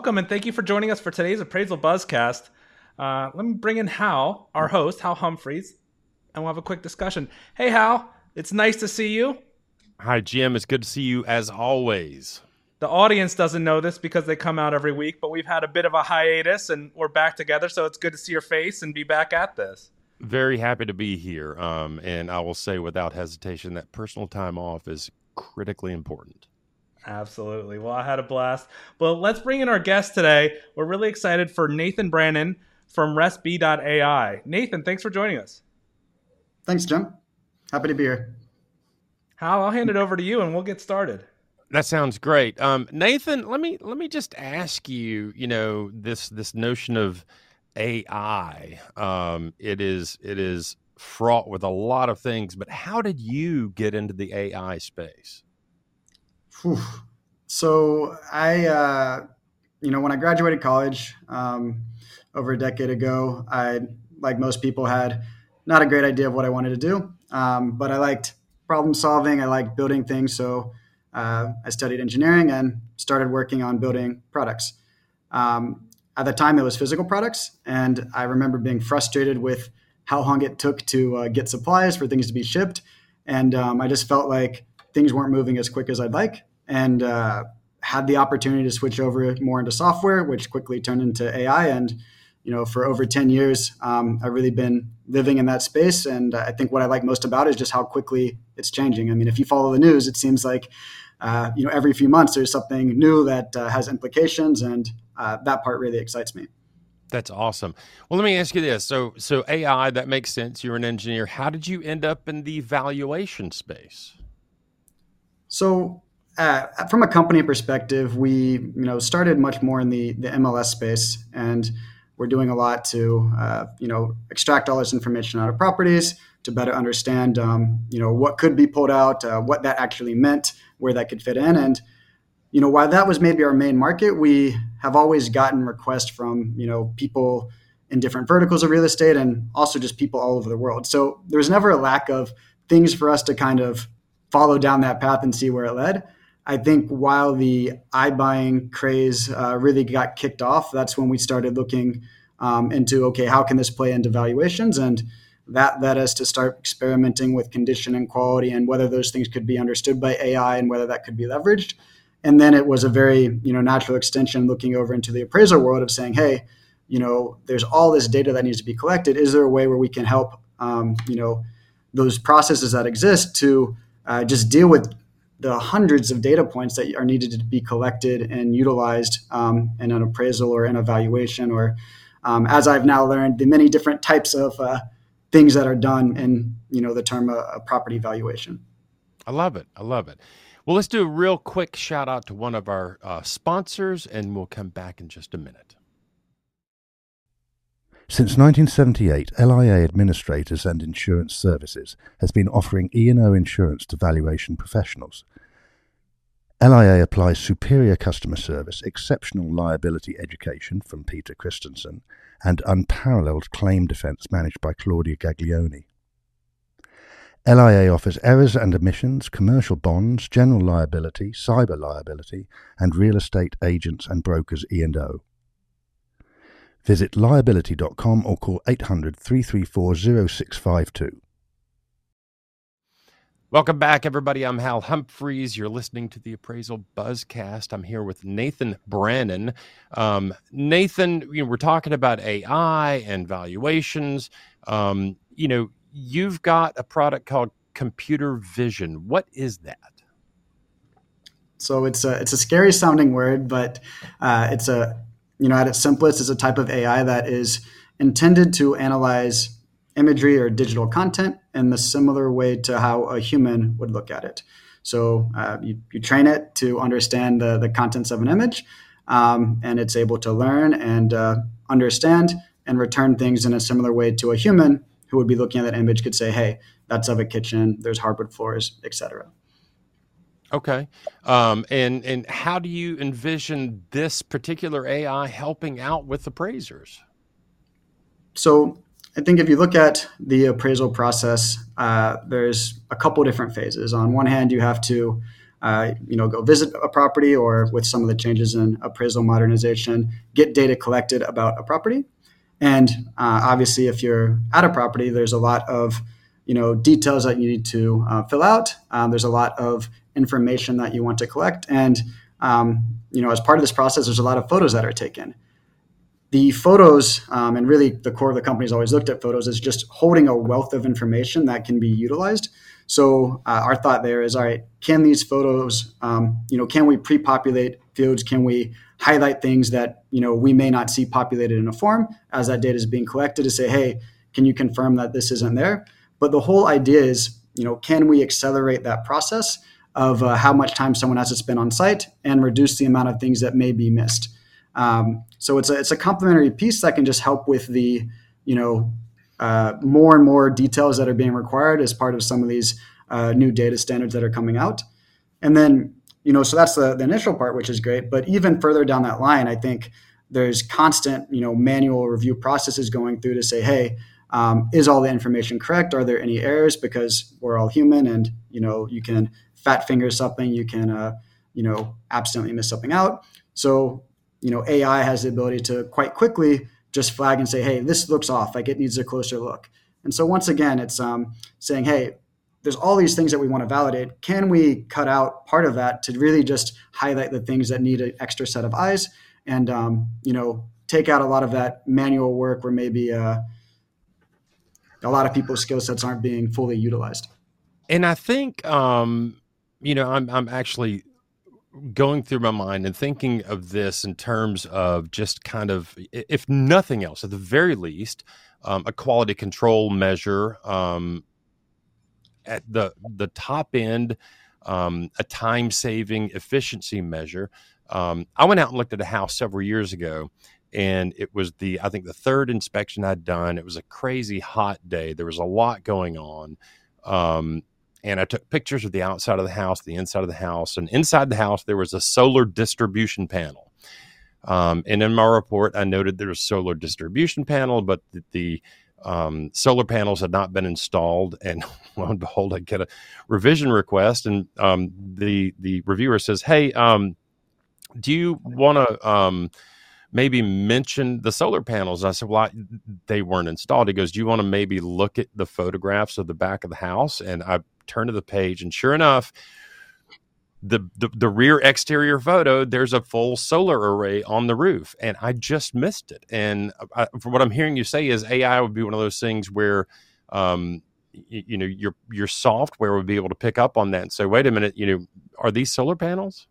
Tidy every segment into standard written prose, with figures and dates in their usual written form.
welcome and thank you for joining us for today's Appraisal Buzzcast. Let me bring in Hal, our host, Hal Humphreys, and we'll have a quick discussion. Hey, Hal, it's nice to see you. Hi, Jim. It's good to see you as always. The audience doesn't know this because they come out every week, but we've had a bit of a hiatus and we're back together, so it's good to see your face and be back at this. Very happy to be here. And I will say without hesitation that personal time off is critically important. Absolutely. Well, I had a blast. Well, let's bring in our guest today. We're really excited for Nathan Brannon from RestB.ai. Nathan, thanks for joining us. Thanks, Jim. Happy to be here. Hal, I'll hand it over to you and we'll get started. That sounds great. Nathan, let me just ask you, this notion of AI, it is fraught with a lot of things, but how did you get into the AI space? Whew. So I, when I graduated college over a decade ago, I, like most people, had not a great idea of what I wanted to do, but I liked problem solving. I liked building things. So I studied engineering and started working on building products. At the time, it was physical products. And I remember being frustrated with how long it took to get supplies for things to be shipped. And I just felt like things weren't moving as quick as I'd like, and had the opportunity to switch over more into software, which quickly turned into AI. And, for over 10 years, I've really been living in that space. And I think what I like most about it is just how quickly it's changing. I mean, if you follow the news, it seems like, every few months there's something new that has implications. And that part really excites me. That's awesome. Well, let me ask you this. So AI, that makes sense. You're an engineer. How did you end up in the valuation space? So from a company perspective, we started much more in the MLS space, and we're doing a lot to extract all this information out of properties to better understand what could be pulled out, what that actually meant, where that could fit in. And while that was maybe our main market, we have always gotten requests from people in different verticals of real estate, and also just people all over the world. So there was never a lack of things for us to kind of follow down that path and see where it led. I think while the iBuying craze really got kicked off, that's when we started looking into, okay, how can this play into valuations? And that led us to start experimenting with condition and quality and whether those things could be understood by AI and whether that could be leveraged. And then it was a very natural extension looking over into the appraisal world of saying, hey, there's all this data that needs to be collected. Is there a way where we can help those processes that exist to just deal with the hundreds of data points that are needed to be collected and utilized in an appraisal or an evaluation, or as I've now learned, the many different types of things that are done in the term a property valuation. I love it. Well, let's do a real quick shout out to one of our sponsors, and we'll come back in just a minute. Since 1978, LIA Administrators and Insurance Services has been offering E&O insurance to valuation professionals. LIA applies superior customer service, exceptional liability education from Peter Christensen, and unparalleled claim defense managed by Claudia Gaglioni. LIA offers errors and omissions, commercial bonds, general liability, cyber liability, and real estate agents and brokers E&O. Visit liability.com or call 800-334-0652. Welcome back, everybody. I'm Hal Humphreys. You're listening to the Appraisal Buzzcast. I'm here with Nathan Brannon. Nathan, we're talking about AI and valuations. You've got a product called Computer Vision. What is that? So it's a scary sounding word, but it's at its simplest, is a type of AI that is intended to analyze imagery or digital content in the similar way to how a human would look at it. So you train it to understand the contents of an image, and it's able to learn and understand and return things in a similar way to a human who would be looking at that image could say, hey, that's of a kitchen, there's hardwood floors, etc. Okay. And how do you envision this particular AI helping out with appraisers? So I think if you look at the appraisal process, there's a couple different phases. On one hand, you have to go visit a property, or with some of the changes in appraisal modernization, get data collected about a property. And obviously, if you're at a property, there's a lot of details that you need to fill out. There's a lot of information that you want to collect. And, as part of this process, there's a lot of photos that are taken. The photos, and really the core of the company's always looked at photos as just holding a wealth of information that can be utilized. So our thought there is, all right, can these photos, can we pre-populate fields? Can we highlight things that, we may not see populated in a form as that data is being collected, to say, hey, can you confirm that this isn't there? But the whole idea is, can we accelerate that process of how much time someone has to spend on site and reduce the amount of things that may be missed? So it's a complementary piece that can just help with the, more and more details that are being required as part of some of these new data standards that are coming out. And then, so that's the initial part, which is great. But even further down that line, I think there's constant, manual review processes going through to say, hey, is all the information correct? Are there any errors? Because we're all human, and, you can fat finger something, you can, accidentally miss something out. So, AI has the ability to quite quickly just flag and say, hey, this looks off, like it needs a closer look. And so once again, it's saying, hey, there's all these things that we want to validate. Can we cut out part of that to really just highlight the things that need an extra set of eyes, and, take out a lot of that manual work where maybe a lot of people's skill sets aren't being fully utilized. And I think, I'm actually going through my mind and thinking of this in terms of just kind of, if nothing else, at the very least, a quality control measure, at the top end, a time-saving efficiency measure. I went out and looked at a house several years ago, and it was I think the third inspection I'd done. It was a crazy hot day. There was a lot going on. And I took pictures of the outside of the house, the inside of the house, and inside the house, there was a solar distribution panel. And in my report, I noted there was a solar distribution panel, but the solar panels had not been installed. And lo and behold, I get a revision request, and the reviewer says, hey, do you want to maybe mention the solar panels? And I said, well, they weren't installed. He goes, do you want to maybe look at the photographs of the back of the house? And I turned to the page, and sure enough, the rear exterior photo, there's a full solar array on the roof, and I just missed it. And from what I'm hearing you say is AI would be one of those things where, your software would be able to pick up on that and say, wait a minute, are these solar panels?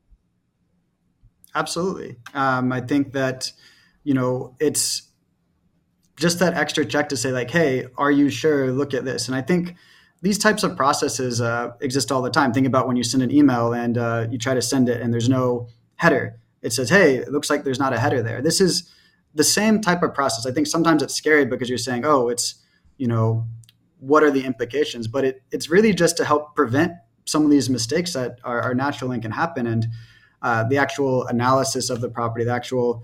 Absolutely. I think that, it's just that extra check to say, like, hey, are you sure? Look at this. And I think these types of processes exist all the time. Think about when you send an email and you try to send it and there's no header. It says, hey, it looks like there's not a header there. This is the same type of process. I think sometimes it's scary because you're saying, oh, it's, what are the implications? But it's really just to help prevent some of these mistakes that are natural and can happen. And the actual analysis of the property, the actual,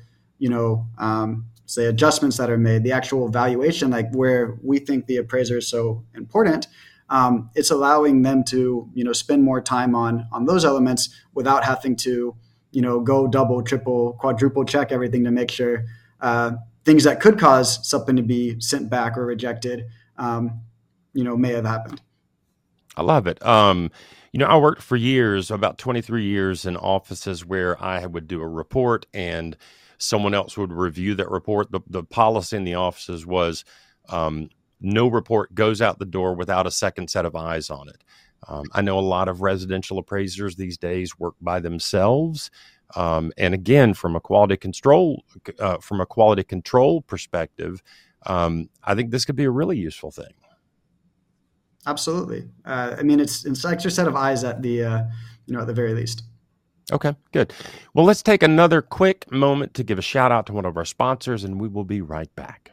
say adjustments that are made, the actual valuation, like where we think the appraiser is so important, it's allowing them to, spend more time on those elements without having to, go double, triple, quadruple check everything to make sure things that could cause something to be sent back or rejected, may have happened. I love it. I worked for years, about 23 years, in offices where I would do a report and someone else would review that report. The policy in the offices was no report goes out the door without a second set of eyes on it. I know a lot of residential appraisers these days work by themselves. And again, from a quality control perspective, I think this could be a really useful thing. Absolutely. It's an extra set of eyes at the, at the very least. Okay, good. Well, let's take another quick moment to give a shout out to one of our sponsors, and we will be right back.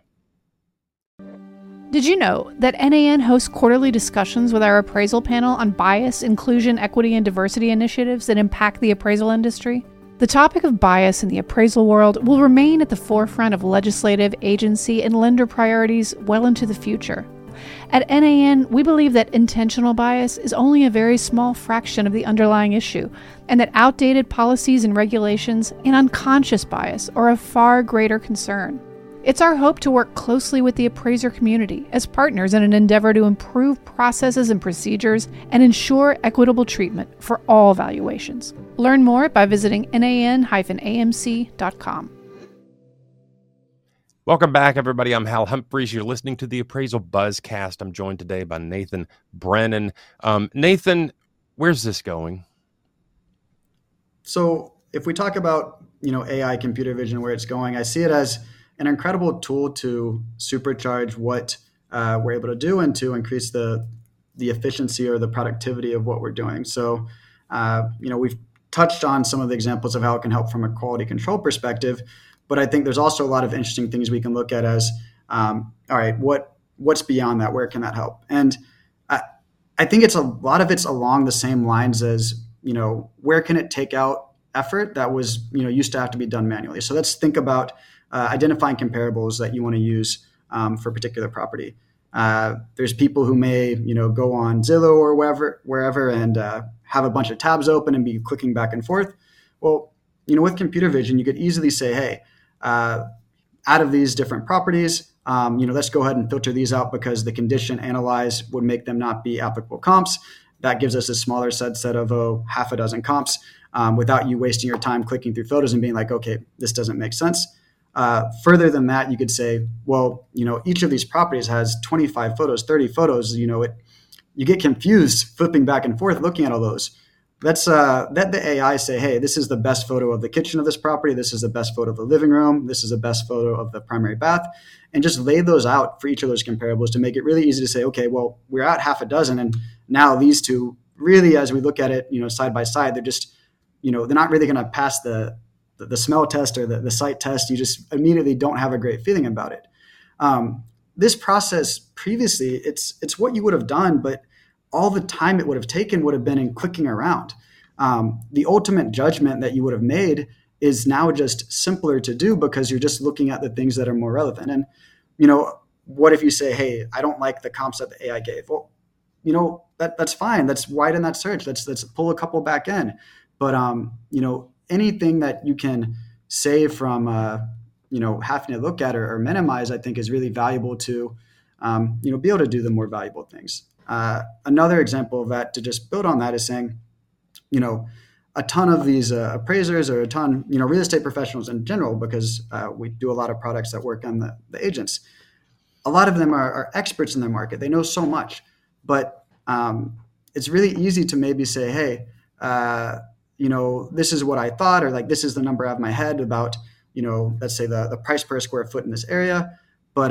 Did you know that NAN hosts quarterly discussions with our appraisal panel on bias, inclusion, equity, and diversity initiatives that impact the appraisal industry? The topic of bias in the appraisal world will remain at the forefront of legislative, agency, and lender priorities well into the future. At NAN, we believe that intentional bias is only a very small fraction of the underlying issue, and that outdated policies and regulations and unconscious bias are of far greater concern. It's our hope to work closely with the appraiser community as partners in an endeavor to improve processes and procedures and ensure equitable treatment for all valuations. Learn more by visiting nan-amc.com. Welcome back, everybody. I'm Hal Humphreys. You're listening to the Appraisal Buzzcast. I'm joined today by Nathan Brennan. Nathan, where's this going? So if we talk about, AI, computer vision, where it's going, I see it as an incredible tool to supercharge what we're able to do and to increase the efficiency or the productivity of what we're doing. So, we've touched on some of the examples of how it can help from a quality control perspective, but I think there's also a lot of interesting things we can look at as, all right, what's beyond that? Where can that help? And I think a lot of it's along the same lines as, where can it take out effort that was, used to have to be done manually? So let's think about identifying comparables that you want to use for a particular property. There's people who may, go on Zillow or wherever and have a bunch of tabs open and be clicking back and forth. Well, with computer vision, you could easily say, hey, out of these different properties, let's go ahead and filter these out because the condition analyzed would make them not be applicable comps. That gives us a smaller subset of half a dozen comps without you wasting your time clicking through photos and being like, okay, this doesn't make sense. Further than that, you could say, well, each of these properties has 25 photos, 30 photos. You get confused flipping back and forth looking at all those. Let the AI say, hey, this is the best photo of the kitchen of this property. This is the best photo of the living room. This is the best photo of the primary bath. And just lay those out for each of those comparables to make it really easy to say, okay, well, we're at half a dozen. And now these two really, as we look at it, side by side, they're just, they're not really going to pass the smell test or the sight test. You just immediately don't have a great feeling about it. This process previously, it's what you would have done, but all the time it would have taken would have been in clicking around. The ultimate judgment that you would have made is now just simpler to do because you're just looking at the things that are more relevant. And, what if you say, hey, I don't like the comps that the AI gave? Well, that's fine. Let's widen that search. Let's pull a couple back in. But, anything that you can save from, having to look at or minimize, I think is really valuable to, be able to do the more valuable things. Another example of that, to just build on that, is saying, a ton of these appraisers or a ton, real estate professionals in general, because we do a lot of products that work on the agents. A lot of them are experts in their market. They know so much, but it's really easy to maybe say, hey, this is what I thought, or like, this is the number out of my head about, let's say the price per square foot in this area. But,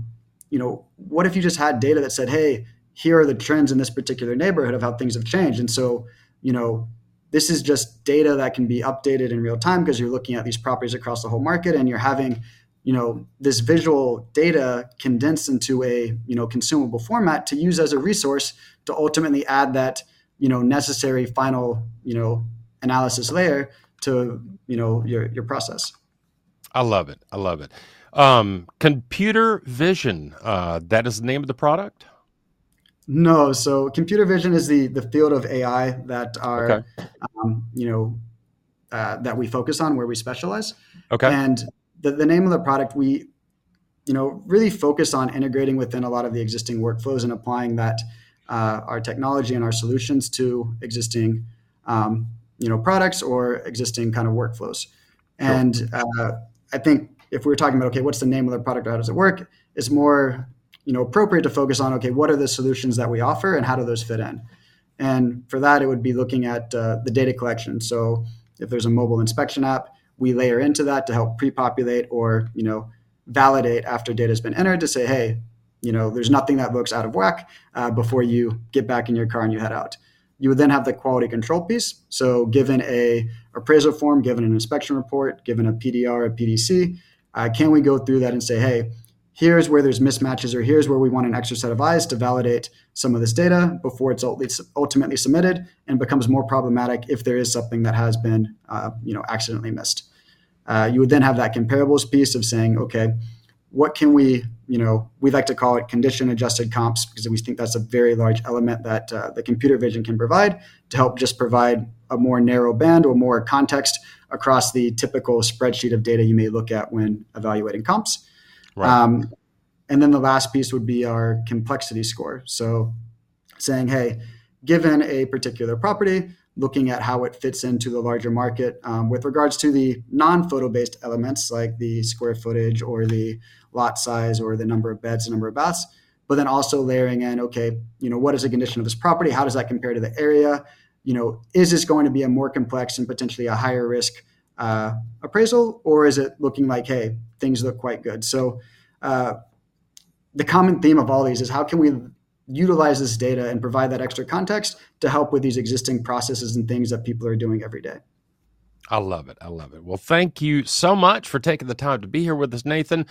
what if you just had data that said, hey, here are the trends in this particular neighborhood of how things have changed. And so, this is just data that can be updated in real time because you're looking at these properties across the whole market and you're having, this visual data condensed into a, consumable format to use as a resource to ultimately add that, necessary final, analysis layer to, your process. I love it. Computer vision, that is the name of the product? No. So computer vision is the field of AI that are, that we focus on, where we specialize. Okay. And the name of the product, we, really focus on integrating within a lot of the existing workflows and applying that, our technology and our solutions to existing, products or existing kind of workflows. Sure. And I think if we're talking about, okay, what's the name of the product or how does it work, it's more, appropriate to focus on, okay, what are the solutions that we offer and how do those fit in? And for that, it would be looking at the data collection. So if there's a mobile inspection app, we layer into that to help pre-populate or, validate after data has been entered to say, hey, there's nothing that looks out of whack before you get back in your car and you head out. You would then have the quality control piece. So given a appraisal form, given an inspection report, given a PDR, a PDC, can we go through that and say, hey, here's where there's mismatches, or here's where we want an extra set of eyes to validate some of this data before it's ultimately submitted and becomes more problematic if there is something that has been, accidentally missed. You would then have that comparables piece of saying, okay, what can we, we like to call it condition adjusted comps, because we think that's a very large element that the computer vision can provide to help just provide a more narrow band or more context across the typical spreadsheet of data you may look at when evaluating comps. Right. And then the last piece would be our complexity score. So saying, hey, given a particular property, looking at how it fits into the larger market with regards to the non-photo-based elements like the square footage or the lot size or the number of beds, the number of baths, but then also layering in, okay, what is the condition of this property? How does that compare to the area? Is this going to be a more complex and potentially a higher risk appraisal, or is it looking like, hey, things look quite good? So the common theme of all these is how can we utilize this data and provide that extra context to help with these existing processes and things that people are doing every day. I love it. I love it. Well, thank you so much for taking the time to be here with us, Nathan.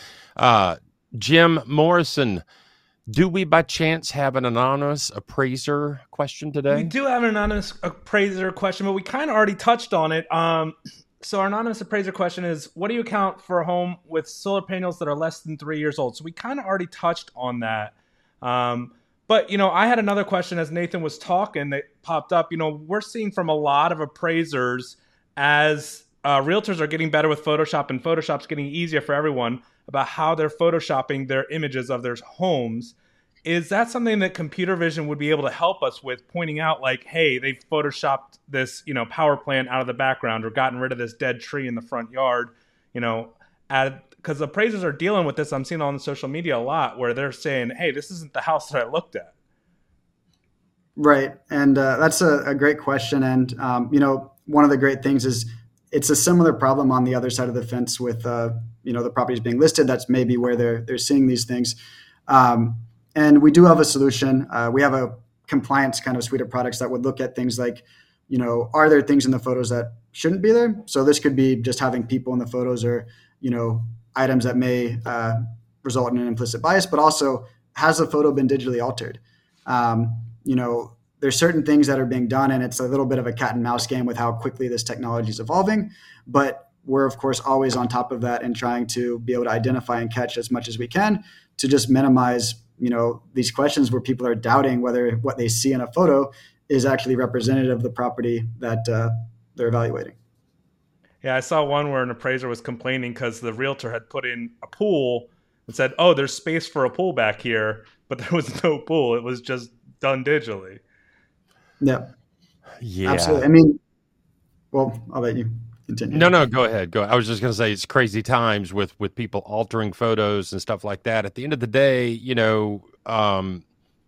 Jim Morrison, do we by chance have an anonymous appraiser question today? We do have an anonymous appraiser question, but we kind of already touched on it. So our anonymous appraiser question is, what do you account for a home with solar panels that are less than 3 years old? So we kind of already touched on that. But, I had another question as Nathan was talking that popped up. We're seeing from a lot of appraisers as realtors are getting better with Photoshop, and Photoshop's getting easier for everyone about how they're Photoshopping their images of their homes. Is that something that computer vision would be able to help us with, pointing out like, hey, they've Photoshopped this, power plant out of the background or gotten rid of this dead tree in the front yard, because appraisers are dealing with this. I'm seeing on social media a lot where they're saying, hey, this isn't the house that I looked at. Right. And that's a great question. And, one of the great things is it's a similar problem on the other side of the fence with, the properties being listed. That's maybe where they're seeing these things. And we do have a solution. We have a compliance kind of suite of products that would look at things like, are there things in the photos that shouldn't be there? So this could be just having people in the photos or, items that may result in an implicit bias, but also has the photo been digitally altered? There's certain things that are being done, and it's a little bit of a cat and mouse game with how quickly this technology is evolving. But we're, of course, always on top of that and trying to be able to identify and catch as much as we can to just minimize these questions where people are doubting whether what they see in a photo is actually representative of the property that they're evaluating. Yeah, I saw one where an appraiser was complaining because the realtor had put in a pool and said, oh, there's space for a pool back here, but there was no pool. It was just done digitally. Yeah. Yeah. Absolutely. Well, I'll let you continue. No, go ahead. I was just going to say it's crazy times with people altering photos and stuff like that. At the end of the day, I'm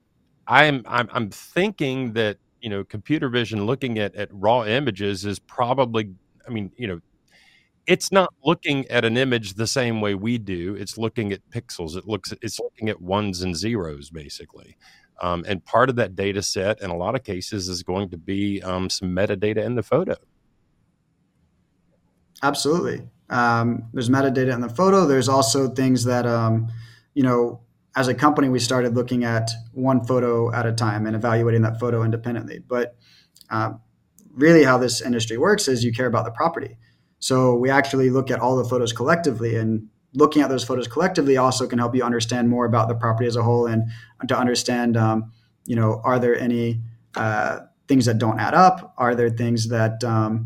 thinking that, computer vision looking at raw images is probably, it's not looking at an image the same way we do. It's looking at pixels. It's looking at ones and zeros, basically. And part of that data set, in a lot of cases, is going to be some metadata in the photo. Absolutely. There's metadata in the photo. There's also things that, as a company, we started looking at one photo at a time and evaluating that photo independently. But really how this industry works is you care about the property. So we actually look at all the photos collectively, and looking at those photos collectively also can help you understand more about the property as a whole and to understand, are there any things that don't add up? Are there things that,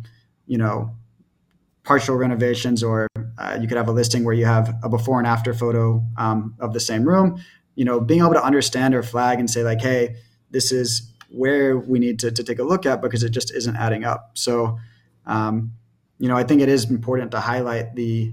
partial renovations, or you could have a listing where you have a before and after photo of the same room, being able to understand or flag and say like, hey, this is where we need to take a look at because it just isn't adding up. So, I think it is important to highlight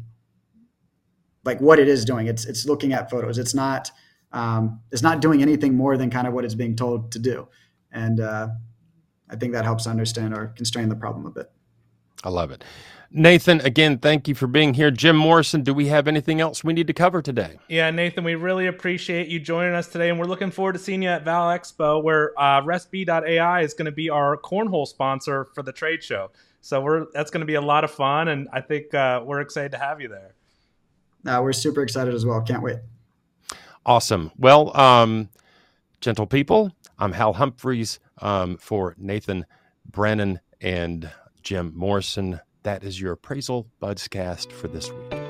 what it is doing. It's looking at photos. It's not doing anything more than kind of what it's being told to do. And I think that helps understand or constrain the problem a bit. I love it. Nathan, again, thank you for being here. Jim Morrison, do we have anything else we need to cover today? Yeah, Nathan, we really appreciate you joining us today, and we're looking forward to seeing you at Val Expo, where RestB.ai is going to be our cornhole sponsor for the trade show. So that's going to be a lot of fun, and I think we're excited to have you there. We're super excited as well. Can't wait. Awesome. Well, gentle people, I'm Hal Humphreys for Nathan Brennan and Jim Morrison. That is your Appraisal Buzzcast for this week.